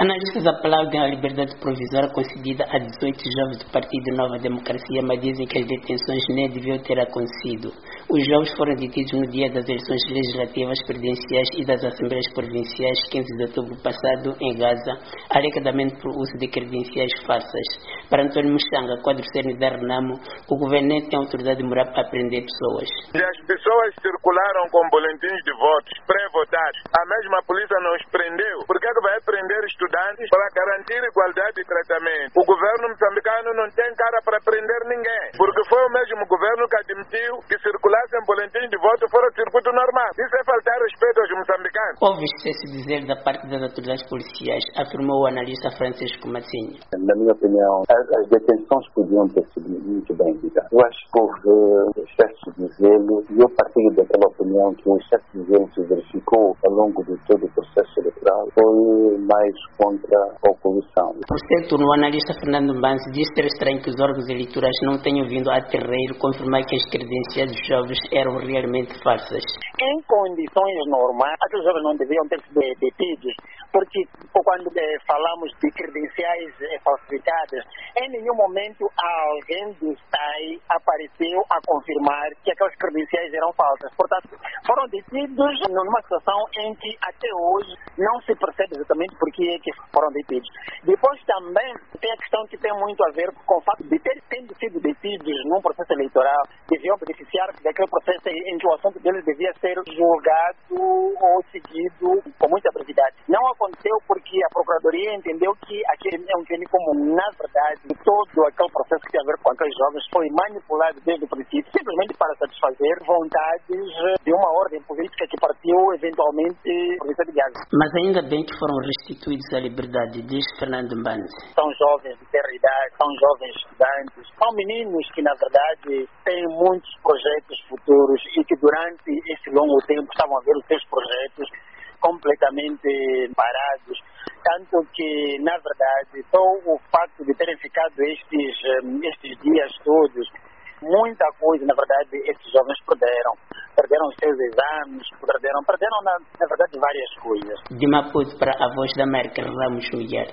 Analistas aplaudem a liberdade provisória concedida a 18 jovens do Partido Nova Democracia, mas dizem que as detenções nem deviam ter acontecido. Os jovens foram detidos no dia das eleições legislativas, presidenciais e das assembleias provinciais, 15 de outubro passado, em Gaza, alegadamente por uso de credenciais falsas. Para Antônio Muxanga, quadro sênior da Renamo, o governo nem tem autoridade moral para prender pessoas. As pessoas circularam com boletins de votos pré-votados. A mesma polícia não os prendeu. Por que vai prender estudantes para garantir igualdade de tratamento? O governo moçambicano não tem cara para prender ninguém, porque foi o mesmo governo que admitiu que circulassem boletins de voto fora do circuito normal. Isso é faltar respeito aos moçambicanos. Houve excesso de zelo da parte das autoridades policiais, afirmou o analista Francisco Mazzini. Na minha opinião, as detenções podiam ter sido muito bem ligadas. Eu acho que houve excesso de zelo e eu partilho daquela opinião que o excesso de zelo se verificou ao longo de todo o processo eleitoral foi mais contra a oposição. Por seu turno, o analista Fernando Mbanzi diz ser estranho que os órgãos eleitorais não tenham vindo a terreiro confirmar que as credenciais dos jovens eram realmente falsas. Em condições normais, aqueles jovens não deviam ter sido detidos, porque quando falamos de credenciais falsificadas, em nenhum momento alguém do STAI apareceu a confirmar que aquelas credenciais eram falsas. Portanto, foram detidos numa situação em que até hoje não se percebe exatamente por que é que foram detidos. Depois também tem a questão que tem muito a ver com o fato de tendo sido detidos num processo eleitoral, deviam beneficiar daquele processo em que o assunto deles devia ser julgado ou seguido com muita brevidade. Não aconteceu porque a Procuradoria entendeu que aquele é um crime comum. Na verdade, todo aquele processo que tem a ver com aqueles jovens foi manipulado desde o princípio, simplesmente para satisfazer vontades de uma ordem política que partiu eventualmente por vista de Gaza. Mas ainda bem que foram restituídos à liberdade, diz Fernando Mbanzi. São jovens de terra idade, são jovens estudantes, são meninos que na verdade têm muitos projetos futuros e que durante esse longo tempo estavam a ver os seus projetos completamente parados, tanto que, na verdade, só o facto de terem ficado estes dias todos, muita coisa, na verdade, esses jovens perderam os seus exames, perderam na verdade, várias coisas. De Maputo para a Voz da América, Ramos Miguel.